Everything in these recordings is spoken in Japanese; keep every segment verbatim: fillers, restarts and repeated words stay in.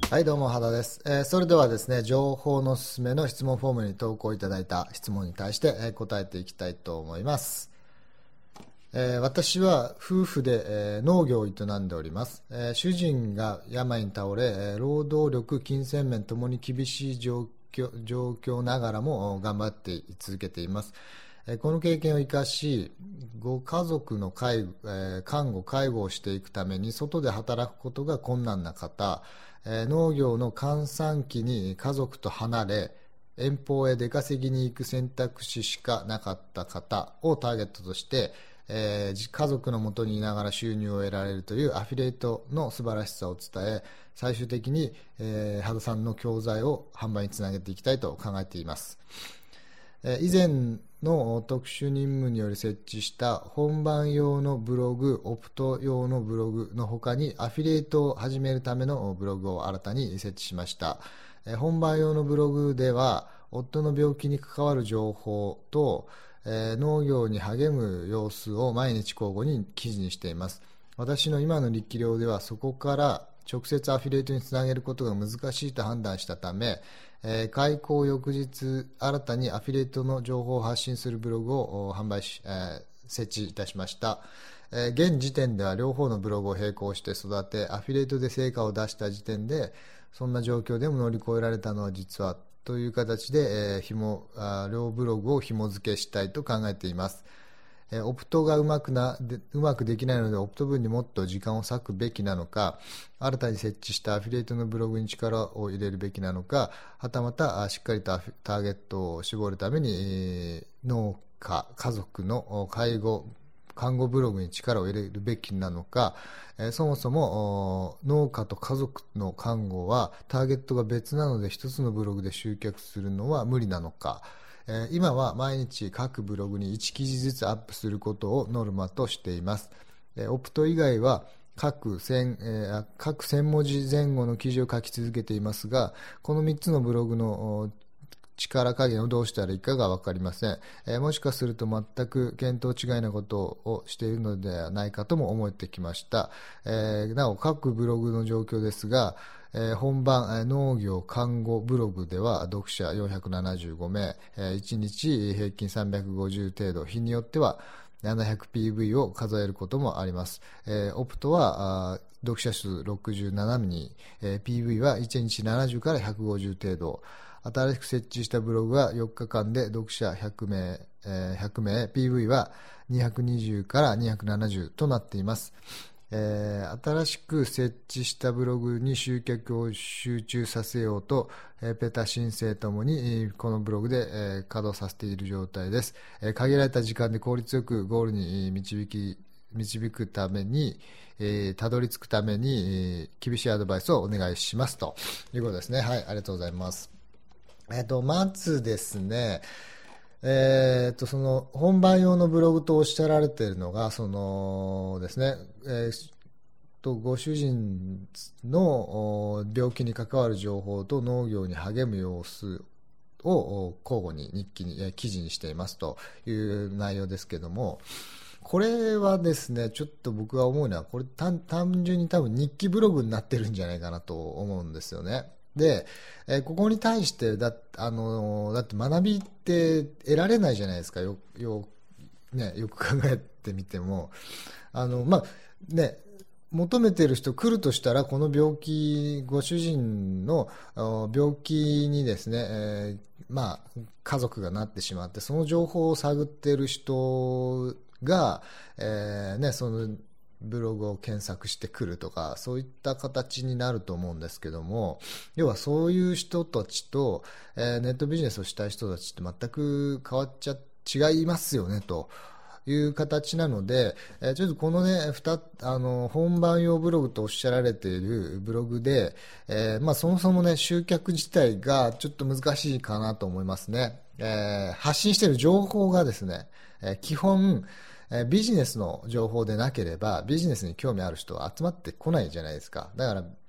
はい、どうも、原です。えーそれではですね、情報のすすめの質問フォームに投稿いただいた質問に対して、えー答えていきたいと思います。えー私は夫婦で、えー農業を営んでおります。えー主人が病に倒れ、えー労働力、金銭面ともに厳しい状況、状況ながらも頑張って続けています。えーこの経験を生かし、ご家族の介護、えー看護、介護をしていくために外で働くことが困難な方、えー農業の閑散期に家族と離れ、遠方へ出稼ぎに行く選択肢しかなかった方をターゲットとして、えー家族のもとにいながら収入を得られるというアフィリエイトの素晴らしさを伝え、最終的に、えー、羽田さんの教材を販売につなげていきたいと考えています。えー以前の特殊任務により設置した本番用のブログ、オプト用のブログの他にアフィリエイトを始めるためのブログを新たに設置しました。えー本番用のブログでは夫の病気に関わる情報と、えー農業に励む様子を毎日交互に記事にしています。私の今の力量ではそこから直接アフィリエイトにつなげることが難しいと判断したため、えー開校翌日新たにアフィリエイトの情報を発信するブログをお販売し、えー設置いたしました。えー現時点では両方のブログを並行して育て、アフィリエイトで成果を出した時点でそんな状況でも乗り越えられたのは実はという形で、えー紐あ両ブログを紐付けしたいと考えています。えーオプトがうまくなでうまくできないのでオプト分にもっと時間を割くべきなのか、新たに設置したアフィリエイトのブログに力を入れるべきなのか、はたまたあしっかりとアフィターゲットを絞るために、えー農家、家族のお介護、看護ブログに力を入れるべきなのか、えーそもそもお農家と家族の看護はターゲットが別なので一つのブログで集客するのは無理なのか、えー今は毎日各ブログにいち記事ずつアップすることをノルマとしています。えーオプト以外は各千、えー各千文字前後の記事を書き続けていますが、このみっつのブログのお力加減をどうしたらいいかが分かりません。えーもしかすると全く見当違いなことをしているのではないかとも思ってきました。えーなお各ブログの状況ですが、えー本番、えー農業看護ブログでは読者よんひゃくななじゅうごめい、えーいちにち平均さんびゃくごじゅう程度、日によっては ななひゃくピーブイ を数えることもあります。えーオプトはあ読者数ろくじゅうななにん、えー ピーブイ はいちにちななじゅうからひゃくごじゅう程度、新しく設置したブログはよっかかんで読者ひゃくめい、えーひゃくめい、ピーブイ はにひゃくにじゅうからにひゃくななじゅうとなっています。えー新しく設置したブログに集客を集中させようと、えーペタ申請ともにえーこのブログで、えー稼働させている状態です。えー限られた時間で効率よくゴールにえー導き導くために、えーたどり着くために、えー厳しいアドバイスをお願いしますということですね。はい、ありがとうございます。えっと、まずですね、えっと、その本番用のブログとおっしゃられているのが、そのですね、えーとご主人のお病気に関わる情報と農業に励む様子をお交互に日記に、えー記事にしていますという内容ですけども、これはですね、ちょっと僕が思うのは、これ単単純に多分日記ブログになってるんじゃないかなと思うんですよね。で、えーここに対してだ、あのーだって学びって得られないじゃないですか。よ、よ、ね、よく考えてみても。あの、まあ、ね、求めている人来るとしたら、この病気、ご主人のあ病気にですね、えーまあ、家族がなってしまって、その情報を探っている人が、えーね、そのブログを検索してくるとか、そういった形になると思うんですけども、要はそういう人たちと、えーネットビジネスをしたい人たちって全く変わっちゃ違いますよねという形なので、えーちょっとこのね、ふたあの本番用ブログとおっしゃられているブログで、えーまあ、そもそもね、集客自体がちょっと難しいかなと思いますね。えー発信している情報がですね、えー基本、えービジネスの情報でなければビジネスに興味ある人は集まってこないじゃないですか。だから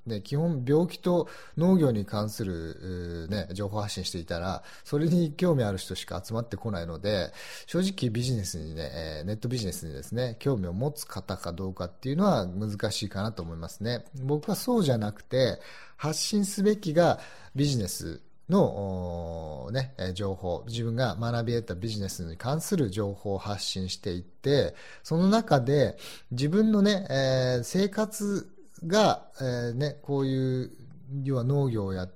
ね、基本病気と農業に関する、ね、情報発信していたらそれに興味ある人しか集まってこないので、正直ビジネスにね、ネットビジネスにですね興味を持つ方かどうかっていうのは難しいかなと思いますね。僕はそうじゃなくて、発信すべきがビジネスの、ね、情報、自分が学び得たビジネスに関する情報を発信していって、その中で自分のね、えー、生活が、えーね、こういう要は農業をやって、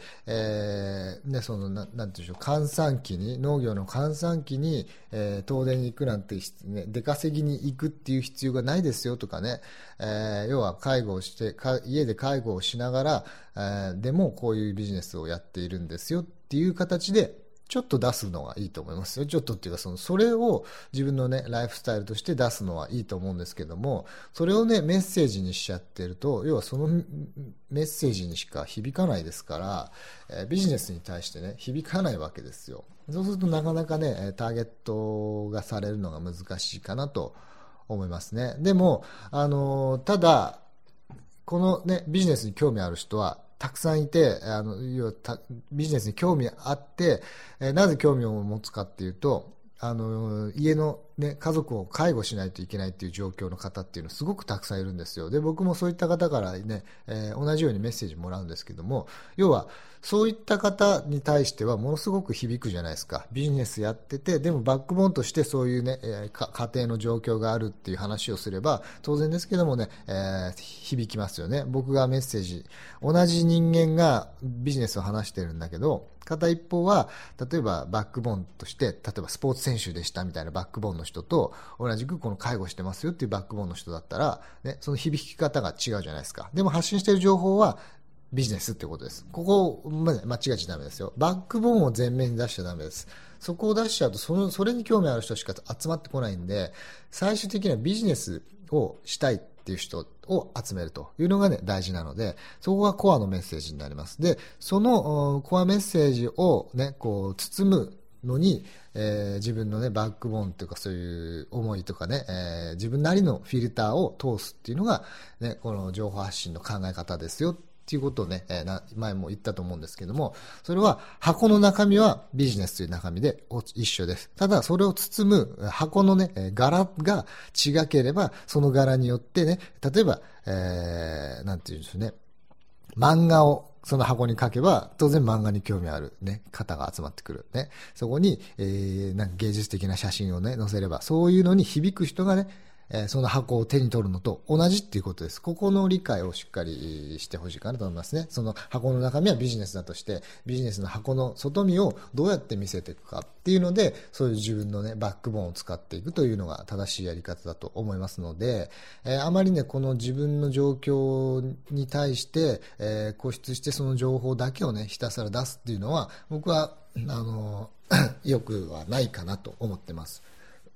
えーね、そのななんていうんでしょう、閑散期に農業の閑散期に、えー、東電に行くなんて、ね、出稼ぎに行くっていう必要がないですよとかね、えー、要は介護をしてか家で介護をしながら、えー、でもこういうビジネスをやっているんですよっていう形でちょっと出すのがいいと思いますよ。ちょっとっていうか、その、それを自分のね、ライフスタイルとして出すのはいいと思うんですけども、それをね、メッセージにしちゃってると、要はそのメッセージにしか響かないですから、えー、ビジネスに対してね、響かないわけですよ。そうするとなかなかね、ターゲットがされるのが難しいかなと思いますね。でも、あのー、ただ、このね、ビジネスに興味ある人は、たくさんいて、あの要はビジネスに興味あって、えー、なぜ興味を持つかっていうと、あの家の、ね、家族を介護しないといけないっていう状況の方っていうのすごくたくさんいるんですよ。で、僕もそういった方からね、えー、同じようにメッセージもらうんですけども、要はそういった方に対してはものすごく響くじゃないですか。ビジネスやってて、でもバックボーンとしてそういうね、えー、家庭の状況があるっていう話をすれば当然ですけどもね、えー、響きますよね。僕がメッセージ、同じ人間がビジネスを話してるんだけど、片一方は例えばバックボーンとして、例えばスポーツ選手でしたみたいなバックボーンの人と、同じくこの介護してますよっていうバックボーンの人だったら、ね、その響き方が違うじゃないですか。でも発信している情報はビジネスってことです。ここを間違えちゃダメですよ。バックボーンを前面に出しちゃダメです。そこを出しちゃうと、その、それに興味ある人しか集まってこないんで、最終的にはビジネスをしたいっていう人を集めるというのがね、大事なので、そこがコアのメッセージになります。で、そのコアメッセージをね、こう包むのに、えー、自分のね、バックボーンというかそういう思いとかね、えー、自分なりのフィルターを通すっていうのが、ね、この情報発信の考え方ですよっていうことをね、えー、前も言ったと思うんですけども、それは箱の中身はビジネスという中身で一緒です。ただそれを包む箱のね、柄が違ければ、その柄によってね、例えば、えー、なんていうんでしょうね、漫画をその箱に書けば、当然漫画に興味あるね、方が集まってくるね。そこに、えー、なんか芸術的な写真をね、載せれば、そういうのに響く人がね、えー、その箱を手に取るのと同じっていうことです。ここの理解をしっかりしてほしいかなと思いますね。その箱の中身はビジネスだとして、ビジネスの箱の外身をどうやって見せていくかっていうので、そういう自分のね、バックボーンを使っていくというのが正しいやり方だと思いますので、えー、あまりね、この自分の状況に対して、えー、固執してその情報だけをね、ひたすら出すっていうのは、僕は、あの、よくはないかなと思ってます。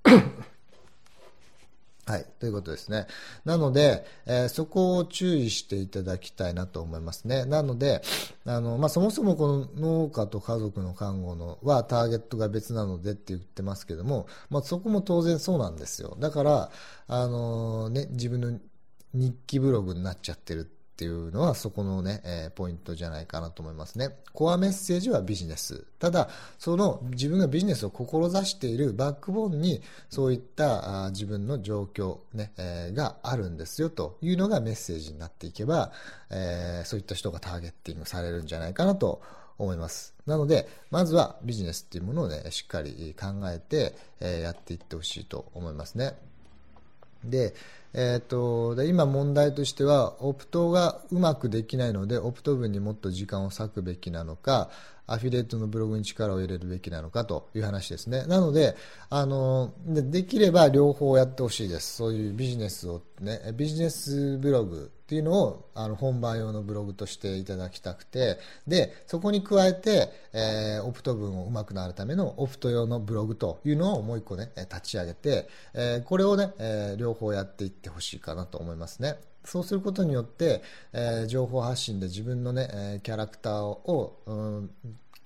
はい。ということですね。なので、えー、そこを注意していただきたいなと思いますね。なので、あの、まあ、そもそもこの農家と家族の看護のはターゲットが別なのでって言ってますけども、まあ、そこも当然そうなんですよ。だから、あのね、自分の日記ブログになっちゃってるっていうのはそこのね、えー、ポイントじゃないかなと思いますね。コアメッセージはビジネス。ただ、その自分がビジネスを志しているバックボーンにそういったあ自分の状況、ねえー、があるんですよというのがメッセージになっていけば、えー、そういった人がターゲッティングされるんじゃないかなと思います。なので、まずはビジネスっていうものをね、しっかり考えて、えー、やっていってほしいと思いますね。で、えー、とで今問題としてはオプトがうまくできないのでオプト分にもっと時間を割くべきなのか、アフィリエイトのブログに力を入れるべきなのかという話ですね。なので、あので、できれば両方やってほしいです。そういうビジネスをね、ビジネスブログっていうのをあの本番用のブログとしていただきたくて、でそこに加えて、えー、オプト文をうまくなるためのオプト用のブログというのをもう一個ね立ち上げて、えー、これをね、えー、両方やっていってほしいかなと思いますね。そうすることによって、えー、情報発信で自分のね、えー、キャラクターを、うん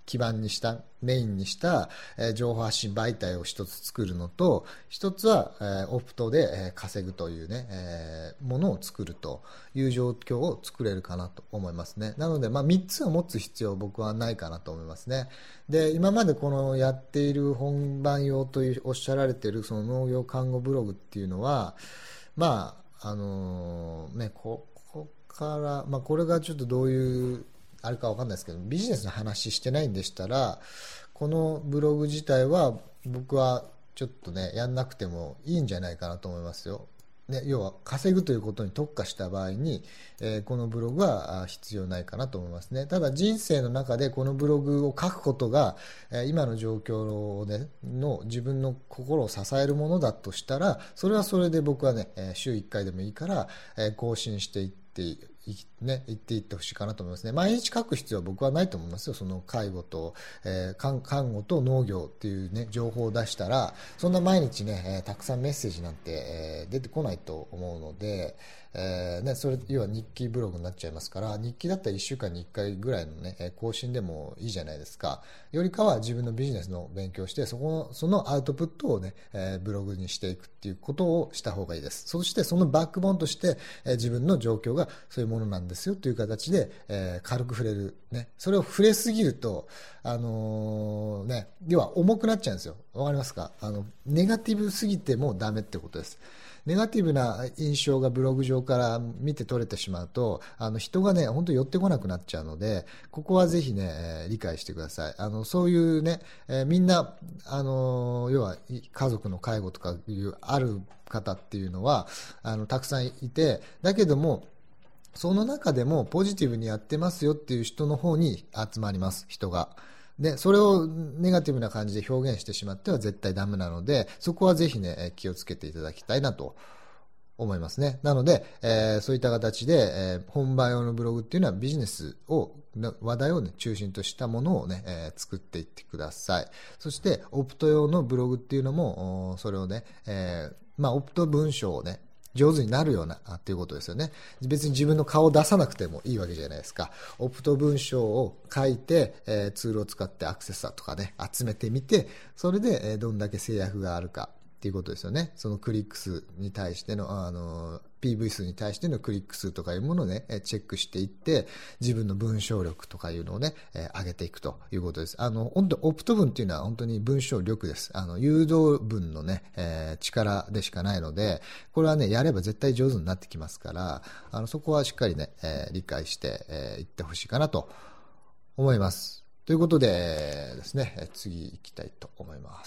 基盤にしたメインにした、えー、情報発信媒体を一つ作るのと、一つは、えー、オプトで、えー、稼ぐというね、えー、ものを作るという状況を作れるかなと思いますね。なので、まあ、みっつを持つ必要は僕はないかなと思いますね。で、今までこのやっている本番用というおっしゃられているその農業看護ブログっていうのは、まああのーね、ここから、まあ、これがちょっとどういうあれか分かんないですけど、ビジネスの話してないんでしたら、このブログ自体は僕はちょっとねやんなくてもいいんじゃないかなと思いますよ。ね、要は稼ぐということに特化した場合に、えー、このブログは必要ないかなと思いますね。ただ人生の中でこのブログを書くことが、えー、今の状況での自分の心を支えるものだとしたら、それはそれで僕はね、えー、週いっかいでもいいから、えー、更新していっていいね、言っていってほしいかなと思いますね。毎日書く必要は僕はないと思いますよ。その介護と、えー、看, 看護と農業っていうね情報を出したら、そんな毎日ね、えー、たくさんメッセージなんて、えー、出てこないと思うので、えーね、それ要は日記ブログになっちゃいますから、日記だったらいっしゅうかんにいっかいぐらいのね更新でもいいじゃないですか。よりかは自分のビジネスの勉強して、そこのそのアウトプットをね、えー、ブログにしていくっていうことをした方がいいです。そしてそのバックボーンとして、えー、自分の状況がそういうものなんですよという形で、えー、軽く触れる、ね、それを触れすぎると、あのーね、要は重くなっちゃうんですよ。わかりますか？あのネガティブすぎてもダメってことです。ネガティブな印象がブログ上から見て取れてしまうと、あの人がね本当に寄ってこなくなっちゃうので、ここはぜひね、えー、理解してください。あのそういうね、えー、みんな、あのー、要は家族の介護とかいうある方っていうのはあのたくさんいて、だけどもその中でもポジティブにやってますよっていう人の方に集まります、人が。で、それをネガティブな感じで表現してしまっては絶対ダメなので、そこはぜひね、気をつけていただきたいなと思いますね。なので、えー、そういった形で、えー、本番用のブログっていうのはビジネスを、話題をね、中心としたものをね、えー、作っていってください。そして、オプト用のブログっていうのも、それをね、えー、まあ、オプト文章をね、上手になるようなっていうことですよね。別に自分の顔を出さなくてもいいわけじゃないですか。オプト文章を書いて、えー、ツールを使ってアクセスとかね、集めてみて、それで、えー、どんだけ制約があるかっていうことですよね。そのクリック数に対しての、あの、ピーブイ 数に対してのクリック数とかいうものをね、チェックしていって、自分の文章力とかいうのをね、上げていくということです。あの、本当オプト文っていうのは本当に文章力です。あの、誘導文のね、えー、力でしかないので、これはね、やれば絶対上手になってきますから、あの、そこはしっかりね、えー、理解してい、えー、ってほしいかなと思います。ということでですね、次行きたいと思います。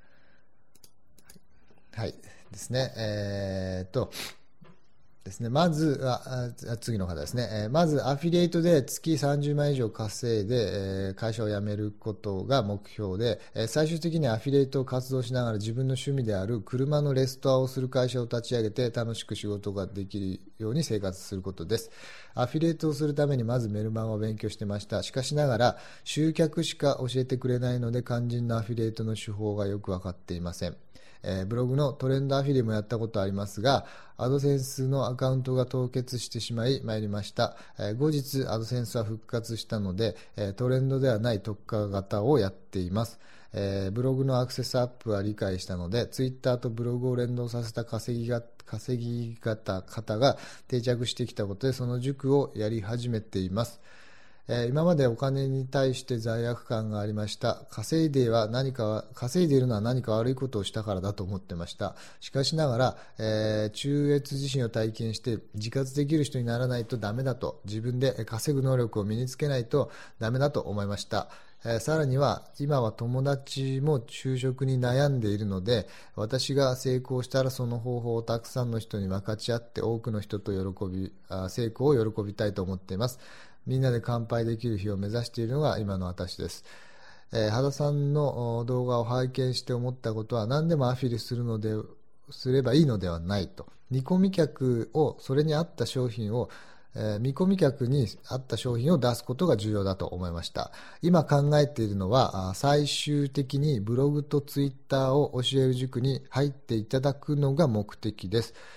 はいですね。えー、っとですね、まずあ次の方ですね、えー、まずアフィリエイトで月さんじゅうまん以上稼いで、えー、会社を辞めることが目標で、えー、最終的にアフィリエイトを活動しながら自分の趣味である車のレストアをする会社を立ち上げて楽しく仕事ができるように生活することです。アフィリエイトをするためにまずメルマガを勉強してました。しかしながら集客しか教えてくれないので肝心のアフィリエイトの手法がよく分かっていません。えー、ブログのトレンドアフィリもやったことありますが、アドセンスのアカウントが凍結してしまい参りました。えー、後日アドセンスは復活したので、えー、トレンドではない特化型をやっています。えー、ブログのアクセスアップは理解したので、ツイッターとブログを連動させた稼ぎが稼ぎ方方が定着してきたことで、その塾をやり始めています。えー、今までお金に対して罪悪感がありました。稼いでは何か稼いでいるのは何か悪いことをしたからだと思ってました。しかしながら、えー、中越地震を体験して自活できる人にならないとダメだと、自分で稼ぐ能力を身につけないとダメだと思いました。えー、さらには今は友達も就職に悩んでいるので、私が成功したらその方法をたくさんの人に分かち合って多くの人と喜びあ成功を喜びたいと思っています。みんなで乾杯できる日を目指しているのが今の私です。えー、羽田さんの動画を拝見して思ったことは、何でもアフィルするのですればいいのではないと。見込み客を、それに合った商品を、えー、見込み客に合った商品を出すことが重要だと思いました。今考えているのは、最終的にブログとツイッターを教える塾に入っていただくのが目的です。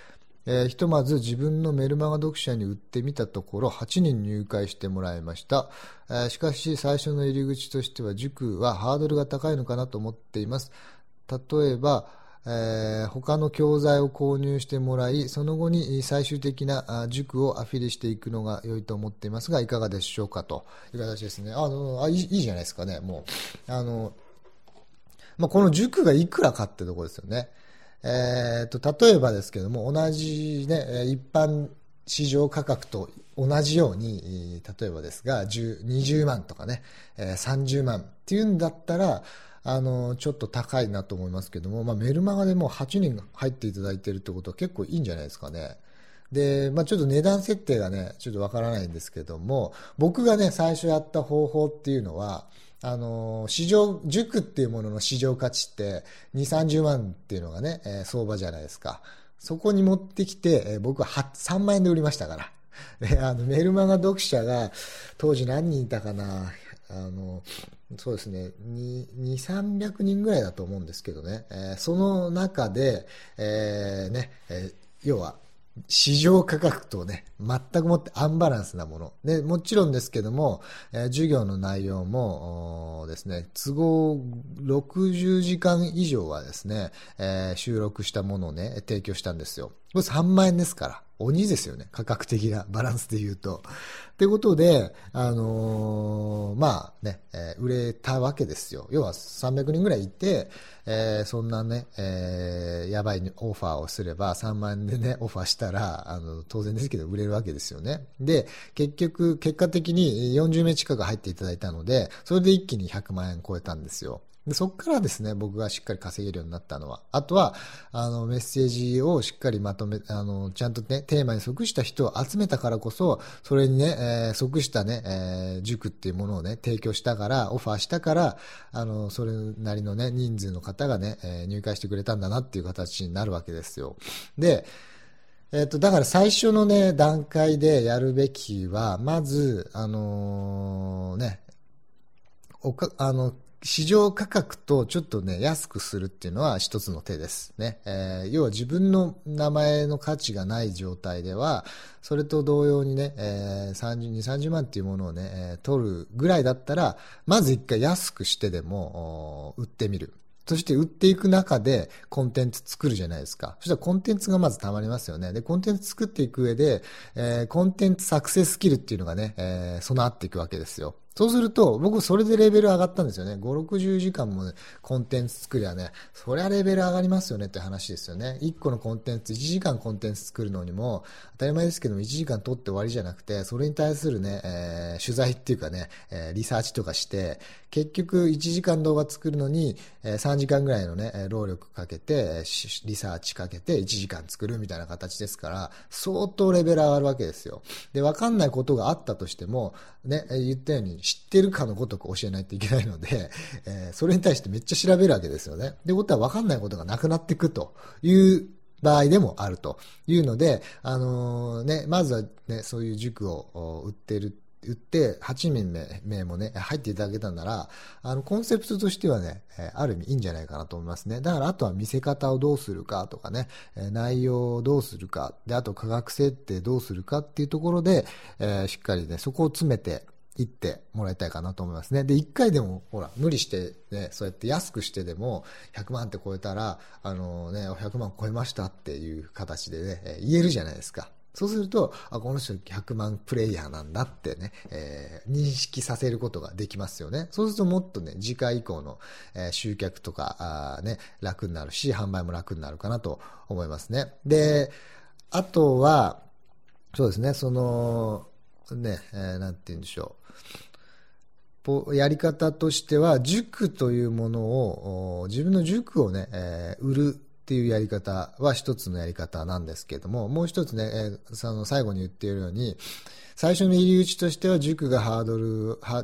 えーひとまず自分のメルマガ読者に売ってみたところはちにん入会してもらいました。えーしかし最初の入り口としては塾はハードルが高いのかなと思っています。例えば、えー他の教材を購入してもらい、その後に最終的なあ塾をアフィリしていくのが良いと思っていますが、いかがでしょうかという形ですね。あのあいい、いいじゃないですかね。もうあの、まあ、この塾がいくらかってところですよね。えー、と例えばですけども、同じ、ね、えー一般市場価格と同じように、えー例えばですがじゅう、にじゅうまんとかね、えーさんじゅうまんっていうんだったら、あのちょっと高いなと思いますけども、まあ、メルマガでもうはちにん入っていただいているってことは結構いいんじゃないですかね。で、まあ、ちょっと値段設定がね、ちょっとわからないんですけども、僕がね、最初やった方法っていうのは、あの、市場、塾っていうものの市場価値ってに、さんじゅうまんっていうのがね、えー相場じゃないですか。そこに持ってきて、えー僕ははさんまん円で売りましたから。で、あの、メルマガ読者が当時何人いたかな、あの、そうですね、に、に、さんびゃくにんぐらいだと思うんですけどね、えーその中で、えーね、えー要は、市場価格とね、全くもってアンバランスなもの。で、もちろんですけども、えー授業の内容もおーですね、都合ろくじゅうじかん以上はですね、えー収録したものをね、提供したんですよ。これさんまん円ですから。鬼ですよね。価格的なバランスで言うと。ってことで、あのーまあね、えー売れたわけですよ。要はさんびゃくにんぐらいいて、えーそんなね、えーやばいオファーをすればさんまん円でね、オファーしたら、あの、当然ですけど売れるわけですよね。で、結局、結果的によんじゅうめい近く入っていただいたので、それで一気にひゃくまん円超えたんですよ。で、そこからですね、僕がしっかり稼げるようになったのは。あとは、あの、メッセージをしっかりまとめ、あの、ちゃんとね、テーマに即した人を集めたからこそ、それにね、えー即したね、えー塾っていうものをね、提供したから、オファーしたから、あの、それなりのね、人数の方がね、えー入会してくれたんだなっていう形になるわけですよ。で、えっと、だから最初のね、段階でやるべきは、まず、あのね、おか、あの、市場価格とちょっとね、安くするっていうのは一つの手ですね。えー要は自分の名前の価値がない状態では、それと同様にね、えー、さんじゅうに、さんじゅうまんっていうものをね、えー取るぐらいだったら、まず一回安くしてでも、お売ってみる。そして売っていく中でコンテンツ作るじゃないですか。そしたらコンテンツがまず溜まりますよね。で、コンテンツ作っていく上で、えーコンテンツ作成スキルっていうのがね、えー備わっていくわけですよ。そうすると、僕それでレベル上がったんですよね。ご、ろくじゅうじかんも、ね、コンテンツ作りゃね、そりゃレベル上がりますよねって話ですよね。いっこのコンテンツ、いちじかんコンテンツ作るのにも、当たり前ですけどもいちじかん取って終わりじゃなくて、それに対するね、えー取材っていうかね、えーリサーチとかして、結局いちじかん動画作るのに、えーさんじかんぐらいのね、えー労力かけて、えーしリサーチかけていちじかん作るみたいな形ですから、相当レベル上がるわけですよ。で、わかんないことがあったとしても、ね、えー言ったように知ってるかのごとく教えないといけないので、えーそれに対してめっちゃ調べるわけですよね。ってことはわかんないことがなくなっていくという場合でもあるというので、あのーね、まずはね、そういう塾をお売ってる売ってはちにんめもね、入っていただけたなら、あの、コンセプトとしてはね、えーある意味いいんじゃないかなと思いますね。だからあとは見せ方をどうするかとかね、えー内容をどうするか、で、あと価格設定どうするかっていうところで、えーしっかりね、そこを詰めて、行ってもらいたいかなと思いますね。で、一回でも、ほら、無理して、ね、そうやって安くしてでも、ひゃくまんって超えたら、あのね、ひゃくまん超えましたっていう形でね、えー言えるじゃないですか。そうすると、あ、この人ひゃくまんプレイヤーなんだってね、えー認識させることができますよね。そうするともっとね、次回以降の、えー集客とか、あーね、楽になるし、販売も楽になるかなと思いますね。で、あとは、そうですね、その、ね、えーなんて言うんでしょう。ぽやり方としては、塾というものを、お自分の塾をね、えー売るっていうやり方は一つのやり方なんですけども、もう一つね、えーその最後に言っているように、最初の入り口としては塾がハードル、は塾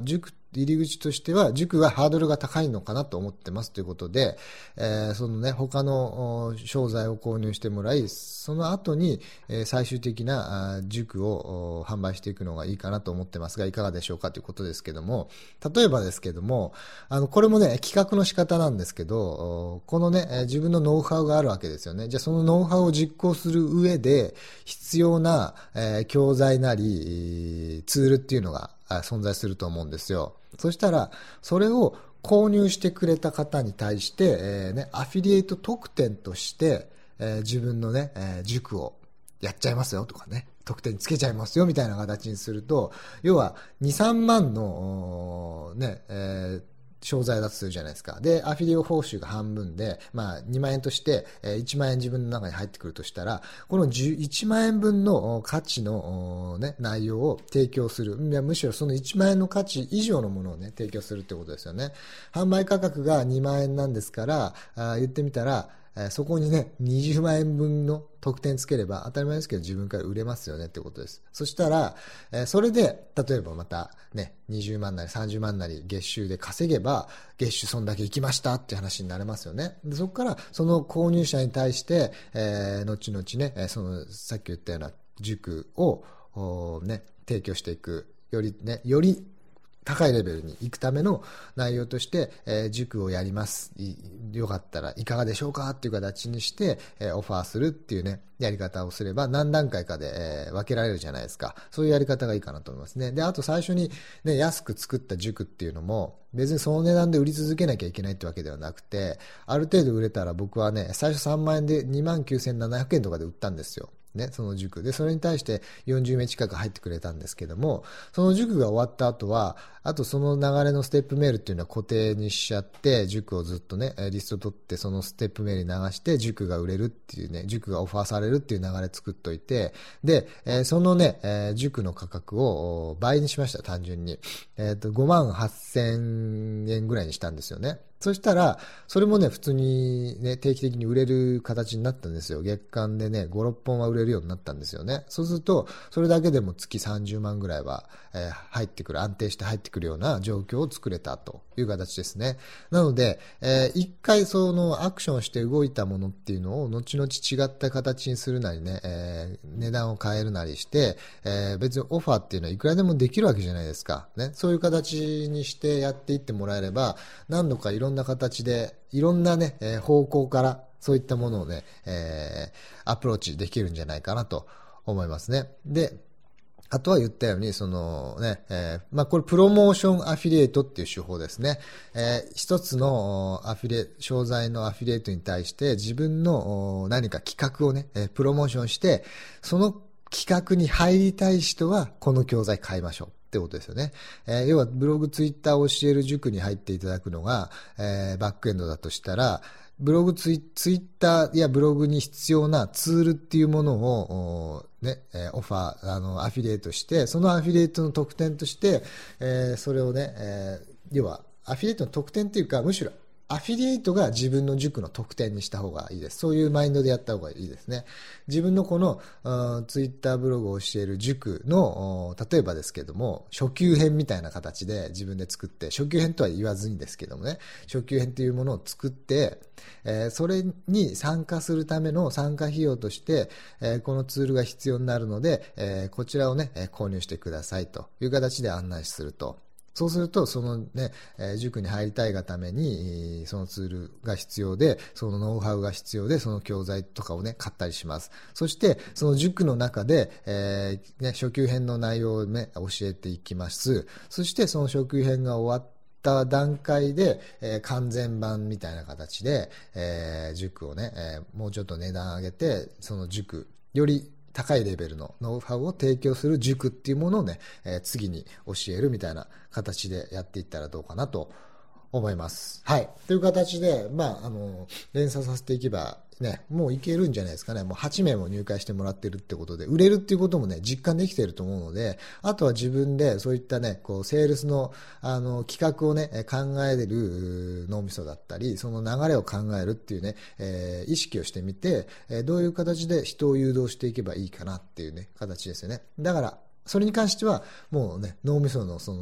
入り口としては塾はハードルが高いのかなと思ってますということで、えー、そのね他の商材を購入してもらい、その後に、えー、最終的なあ塾を販売していくのがいいかなと思ってますが、いかがでしょうかということですけども、例えばですけども、あのこれもね企画の仕方なんですけど、このね、えー、自分のノウハウがあるわけですよね。じゃあそのノウハウを実行する上で必要な、えー、教材なりツールっていうのが存在すると思うんですよ。そしたらそれを購入してくれた方に対して、えーね、アフィリエイト特典として、えー、自分のね、えー、塾をやっちゃいますよとかね、特典つけちゃいますよみたいな形にすると、要はに、さんまんのね、えー商材だとするじゃないですか。で、アフィリエ報酬が半分で、まあ、にまんえんとして、いちまんえん自分の中に入ってくるとしたら、このいちまんえんぶんの価値の、ね、内容を提供する。いや、むしろそのいちまんえんの価値以上のものをね、提供するってことですよね。販売価格がにまんえんなんですから、あ言ってみたら、そこにね、にじゅうまんえんぶんの特典つければ当たり前ですけど自分から売れますよねってことです。そしたら、それで、例えばまたね、にじゅうまんなりさんじゅうまんなり月収で稼げば、月収そんだけ行きましたっていう話になれますよね。でそこからその購入者に対して、えー、後々ね、そのさっき言ったような塾を、ね、提供していく。よりね、より高いレベルに行くための内容として、えー、塾をやります。よかったらいかがでしょうかっていう形にして、えー、オファーするっていうね、やり方をすれば何段階かで、えー、分けられるじゃないですか。そういうやり方がいいかなと思いますね。で、あと最初にね、安く作った塾っていうのも、別にその値段で売り続けなきゃいけないってわけではなくて、ある程度売れたら僕はね、最初さんまんえんで にまんきゅうせんななひゃくえんとかで売ったんですよ。ね、その塾で、それに対してよんじゅうめい近く入ってくれたんですけども、その塾が終わった後は、あとその流れのステップメールっていうのは固定にしちゃって、塾をずっとね、リスト取ってそのステップメールに流して、塾が売れるっていうね、塾がオファーされるっていう流れ作っといて、で、そのね、塾の価格を倍にしました、単純に。えっと、ごまんはっせんえんぐらいにしたんですよね。そしたら、それもね、普通にね、定期的に売れる形になったんですよ。月間でね、ご、ろっぽんは売れるようになったんですよね。そうすると、それだけでも月さんじゅうまんぐらいは、えー、入ってくる、安定して入ってくるような状況を作れたという形ですね。なので、えー、一回そのアクションして動いたものっていうのを、後々違った形にするなりね、えー、値段を変えるなりして、えー、別にオファーっていうのはいくらでもできるわけじゃないですか。ね。そういう形にしてやっていってもらえれば、何度かいろんないろんな形でいろんなね、えー、方向からそういったものをね、えー、アプローチできるんじゃないかなと思いますね。で、あとは言ったように、そのね、えー、まあ、これプロモーションアフィリエイトっていう手法ですね。えー、一つのアフィリエ、商材のアフィリエイトに対して自分の何か企画をね、えー、プロモーションして、その企画に入りたい人はこの教材買いましょう。ってことですよね。えー、要はブログ、ツイッターを教える塾に入っていただくのが、えー、バックエンドだとしたら、ブログツイ、ツイッターやブログに必要なツールっていうものを、ね、オファー、あの、アフィリエイトして、そのアフィリエイトの特典として、えー、それをね、えー、要は、アフィリエイトの特典っていうか、むしろ、アフィリエイトが自分の塾の特典にした方がいいです。そういうマインドでやった方がいいですね。自分のこのツイッターブログを教える塾の例えばですけども、初級編みたいな形で自分で作って、初級編とは言わずにですけどもね、初級編というものを作って、えー、それに参加するための参加費用として、えー、このツールが必要になるので、えー、こちらをね、購入してくださいという形で案内すると。そうすると、そのね、えー、塾に入りたいがために、そのツールが必要で、そのノウハウが必要で、その教材とかをね、買ったりします。そして、その塾の中で、えー、ね、初級編の内容をね、教えていきます。そして、その初級編が終わった段階で、えー、完全版みたいな形で、えー、塾をね、えー、もうちょっと値段上げて、その塾、より高いレベルのノウハウを提供する塾っていうものをね、えー、次に教えるみたいな形でやっていったらどうかなと思います。はい。という形で、まあ、あの、連鎖させていけば、ね、もういけるんじゃないですかね。もうはちめいも入会してもらってるってことで、売れるっていうこともね、実感できてると思うので、あとは自分でそういったね、こう、セールスの、あの、企画をね、考える脳みそだったり、その流れを考えるっていうね、えー、意識をしてみて、えー、どういう形で人を誘導していけばいいかなっていうね、形ですよね。だから、それに関しては、もうね、脳みそのその、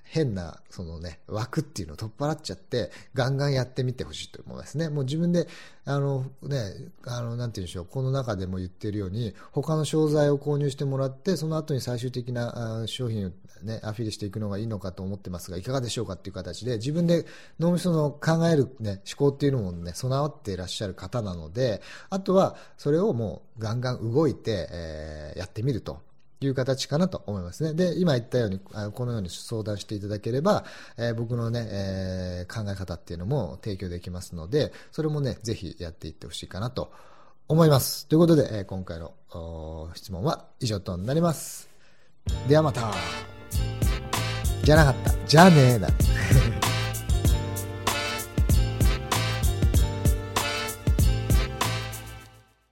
変なそのね枠っていうのを取っ払っちゃってガンガンやってみてほしいと思いますね。もう自分であのねあのなんて言うんでしょう、この中でも言っているように他の商材を購入してもらって、その後に最終的なあ商品をねアフィリしていくのがいいのかと思ってますが、いかがでしょうかっていう形で自分で脳みその考えるね思考っていうのもね備わっていらっしゃる方なので、あとはそれをもうガンガン動いて、えー、やってみるという形かなと思いますね。で、今言ったようにこのように相談していただければ、えー、僕のね、えー、考え方っていうのも提供できますので、それもねぜひやっていってほしいかなと思います。ということで、えー、今回の質問は以上となります。ではまた。じゃなかった。じゃねえだ。